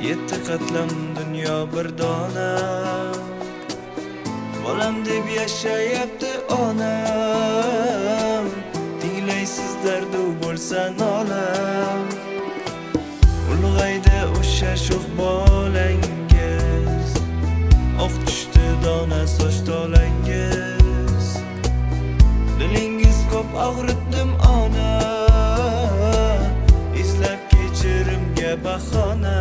Yetti qatlam dunyo bir dona, bolam deb yashayapti onam. Tinglaysiz dardu bo'lsa nolam, ulg'aydi o'sha sho'x bolangiz, oq tushdi dona soch tolangiz. Dilingiz ko'p og'ritdim ona, izlab kechirimga bahona.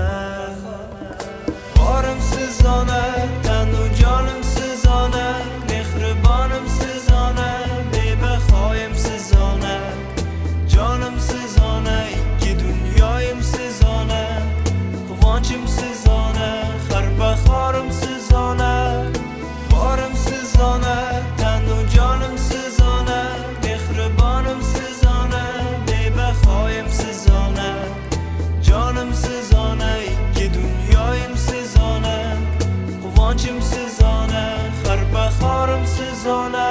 Borimsiz ona, tanu jonimsiz ona, mehribonimsiz ona, bebahoyimsiz ona, jonimsiz ona, ikki dunyoyimsiz ona, quvonchimsiz ona, har bahorimsiz ona. Borimsiz ona, tanu jonimsiz ona, mehribonimsiz ona, bebahoyimsiz ona, jonimsiz ona, ikki dunyoyimsiz ona, quvonchimsiz ona, har bahorimsiz ona.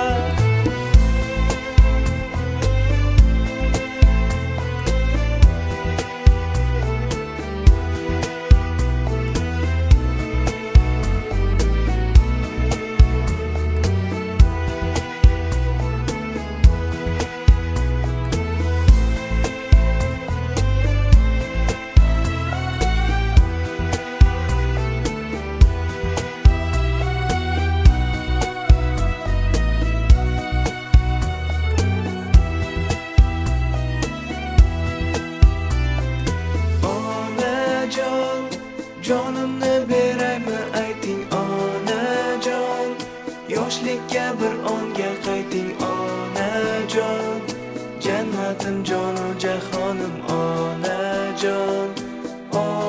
Jonimni beraymi ayting onajon, yoshlikka bir onga qayting onajon, jannatim jonu jahonim onajon.